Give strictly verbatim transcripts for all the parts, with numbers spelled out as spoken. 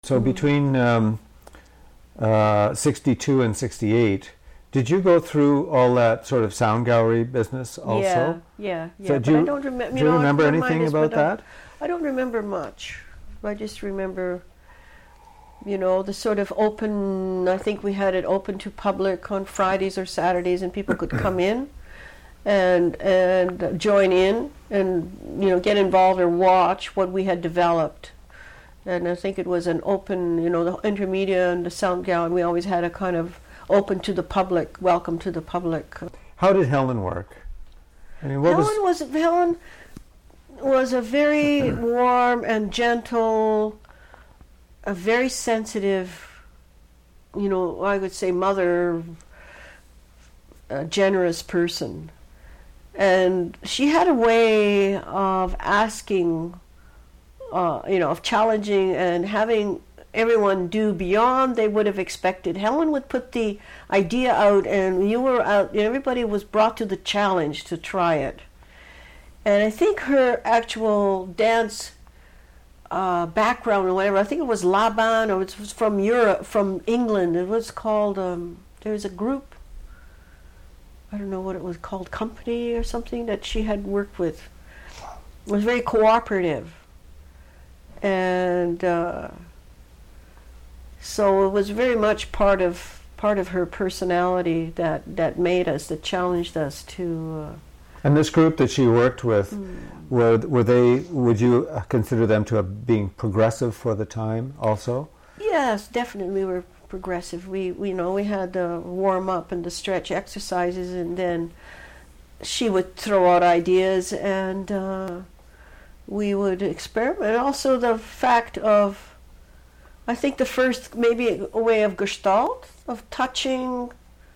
So mm-hmm. between um, uh, sixty-two and sixty-eight, did you go through all that sort of sound gallery business also? Yeah, yeah, yeah. So but do you, I don't remember. Do you know, remember anything is, about that? I, I don't remember much. I just remember, you know, the sort of open. I think we had it open to public on Fridays or Saturdays, and people could come in and and join in and you know get involved or watch what we had developed. And I think it was an open, you know, the Intermedia and the Sound Gallery, we always had a kind of open to the public, welcome to the public. How did Helen work? I mean, what Helen was, was Helen was a very warm and gentle, a very sensitive, you know, I would say mother, a generous person. And she had a way of asking Uh, you know, of challenging and having everyone do beyond they would have expected. Helen would put the idea out, and you were out. Everybody was brought to the challenge to try it. And I think her actual dance uh, background or whatever, I think it was Laban, or it was from Europe, from England. It was called. Um, there was a group. I don't know what it was called, company or something that she had worked with. It was very cooperative. And uh, so it was very much part of part of her personality that, that made us, that challenged us to. Uh, and this group that she worked with, mm. were were they? Would you consider them to have been progressive for the time, also? Yes, definitely, we were progressive. We, we you know we had the warm up and the stretch exercises, and then she would throw out ideas and. Uh, We would experiment. Also the fact of, I think the first maybe a way of gestalt, of touching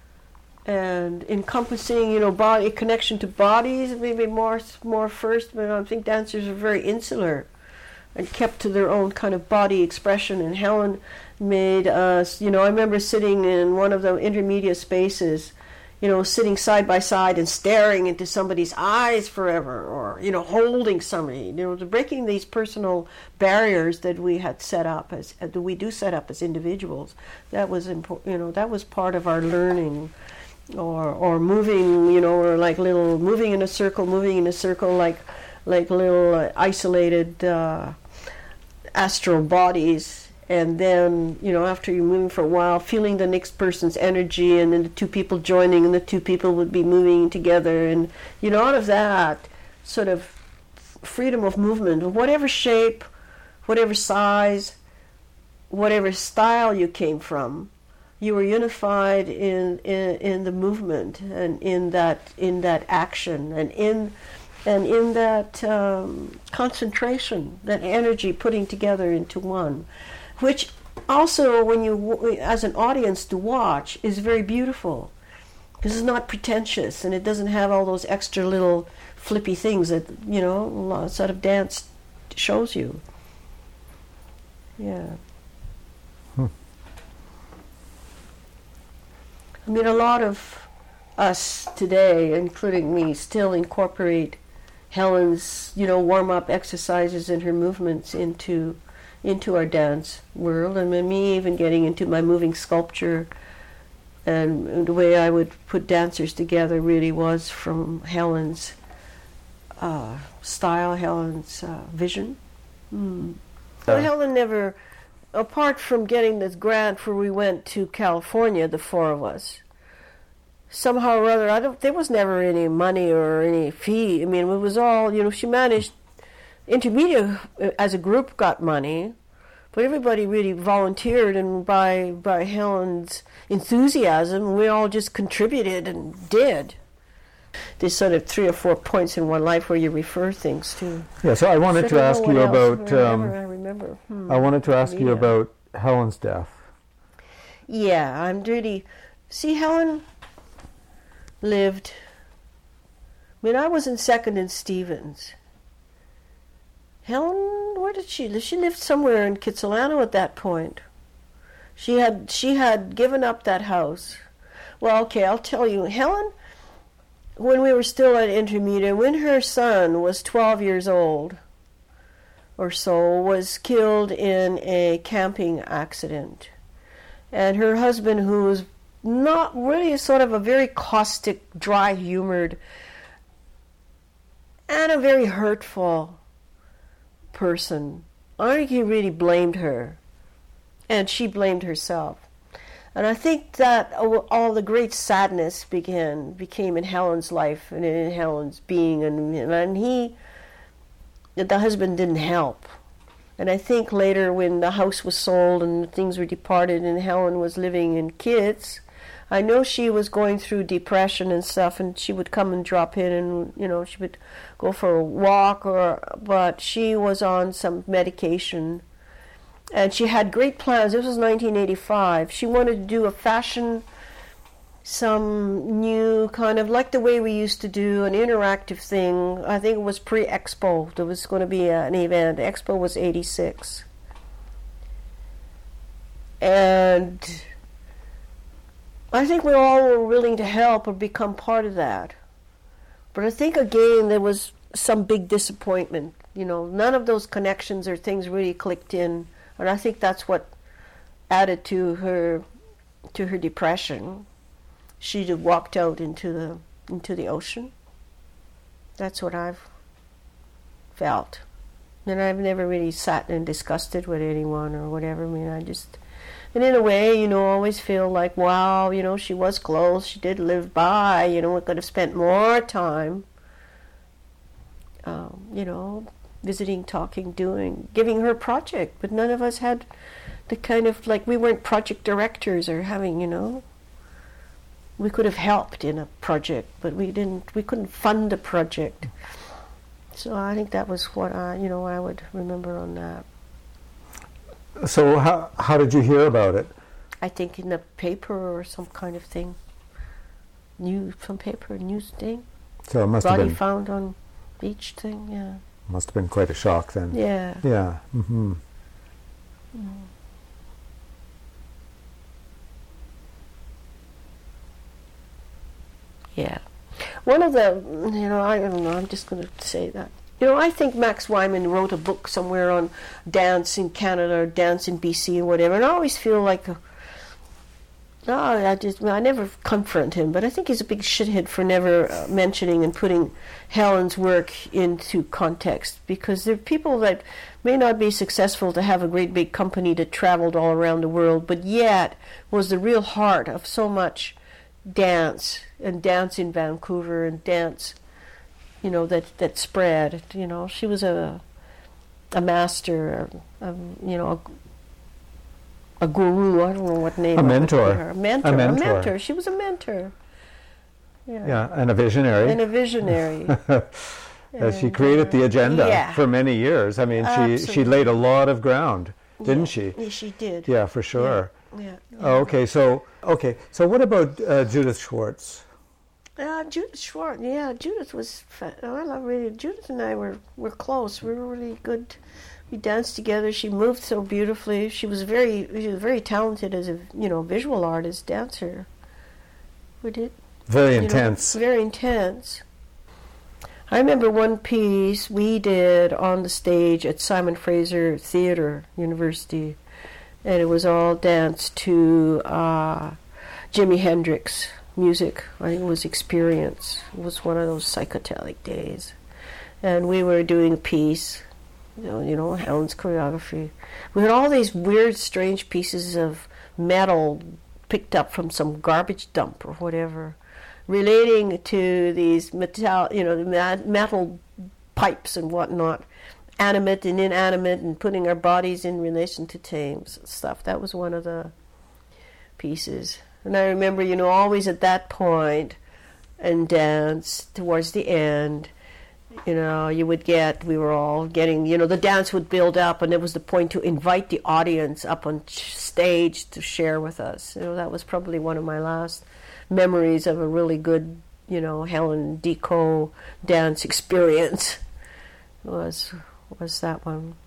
and encompassing, you know, body connection to bodies, maybe more more first. But I think dancers are very insular and kept to their own kind of body expression. And Helen made us, you know, I remember sitting in one of the intermediate spaces, you know, sitting side by side and staring into somebody's eyes forever, or, you know, holding somebody, you know, breaking these personal barriers that we had set up as, that we do set up as individuals. That was important, you know, that was part of our learning, or, or moving, you know, or like little, moving in a circle, moving in a circle, like, like little uh, isolated uh, astral bodies. And then, you know, after you're moving for a while, feeling the next person's energy, and then the two people joining, and the two people would be moving together. And, you know, out of that sort of freedom of movement, whatever shape, whatever size, whatever style you came from, you were unified in, in, in the movement and in that, in that action and in, and in that um, concentration, that energy putting together into one. Which also, when you, as an audience to watch, is very beautiful, because it's not pretentious and it doesn't have all those extra little flippy things that, you know, a lot sort of dance shows you. Yeah. Hmm. I mean, a lot of us today, including me, still incorporate Helen's, you know, warm-up exercises and her movements into. into our dance world, and me even getting into my moving sculpture, and the way I would put dancers together really was from Helen's uh, style, Helen's uh, vision. Mm. So Helen never, apart from getting this grant where we went to California, the four of us, somehow or other, I don't, there was never any money or any fee. I mean, it was all, you know, she managed. Intermedia as a group got money, but everybody really volunteered, and by by Helen's enthusiasm, we all just contributed and did. There's sort of three or four points in one life where you refer things to. Yeah, so I wanted so to ask you about. Um, I remember. Hmm, I wanted to ask you about Helen's death. Yeah, I'm really. See, Helen lived. I mean, I was in second in Stevens. Helen, where did she live? She lived somewhere in Kitsilano at that point. She had she had given up that house. Well, okay, I'll tell you. Helen, when we were still at Intermedia, when her son was twelve years old, or so, was killed in a camping accident. And her husband, who was not really sort of a very caustic, dry-humored, and a very hurtful person, I think he really blamed her. And she blamed herself. And I think that all the great sadness began, became in Helen's life and in Helen's being. And, and he, the husband didn't help. And I think later when the house was sold and things were departed and Helen was living in kids, I know she was going through depression and stuff, and she would come and drop in and, you know, she would go for a walk, or but she was on some medication. And she had great plans. This was nineteen eighty-five. She wanted to do a fashion, some new kind of, like the way we used to do an interactive thing. I think it was pre-Expo. There was going to be a, an event. Expo was eighty-six. And I think we all were willing to help or become part of that. But I think, again, there was some big disappointment. You know, none of those connections or things really clicked in. And I think that's what added to her to her depression. She just walked out into the into the ocean. That's what I've felt. And I've never really sat and discussed it with anyone or whatever. I mean, I just, and in a way, you know, always feel like, wow, you know, she was close. She did live by. You know, we could have spent more time, um, you know, visiting, talking, doing, giving her a project, but none of us had the kind of, like, we weren't project directors or having, you know, we could have helped in a project, but we didn't, we couldn't fund a project. So I think that was what I, you know, I would remember on that. So how how did you hear about it? I think in the paper or some kind of thing, news, some paper, news thing. So it must Body have been found on beach thing, yeah. Must have been quite a shock then. Yeah. Yeah. Mm-hmm. Mm. Yeah. One of the, you know, I don't know, I'm just going to say that. You know, I think Max Wyman wrote a book somewhere on dance in Canada or dance in B C or whatever, and I always feel like, a, no, I just, I never confront him, but I think he's a big shithead for never uh, mentioning and putting Helen's work into context, because there are people that may not be successful to have a great big company that traveled all around the world, but yet was the real heart of so much dance, and dance in Vancouver, and dance, you know, that, that spread. You know, she was a a master, a, a, you know, a, a guru, I don't know what name. A mentor. Her. A mentor. A mentor. A mentor. She was a mentor. Yeah. Yeah, and a visionary. And a visionary. Uh, she created the agenda yeah. for many years. I mean, Absolutely. she she laid a lot of ground, didn't yeah. she? Yeah, she did. Yeah, for sure. Yeah. yeah. Oh, okay, so okay, so what about uh, Judith Schwartz? Uh, Judith Schwartz, yeah, Judith was, fa- I love really, Judith and I were, were close, we were really good, we danced together, she moved so beautifully, she was very, she was very talented as a, you know, visual artist, dancer. We did. Very you intense. Know, very intense. I remember one piece we did on the stage at Simon Fraser Theatre University, and it was all dance to uh, Jimi Hendrix music. I think it was Experience. It was one of those psychedelic days. And we were doing a piece, you know, you know, Helen's choreography. We had all these weird, strange pieces of metal picked up from some garbage dump or whatever, relating to these metal, you know, the metal pipes and whatnot, animate and inanimate, and putting our bodies in relation to Thames stuff. That was one of the pieces. And I remember, you know, always at that point in dance, towards the end, you know, you would get, we were all getting, you know, the dance would build up, and it was the point to invite the audience up on stage to share with us. You know, that was probably one of my last memories of a really good, you know, Helen Deco dance experience was was that one.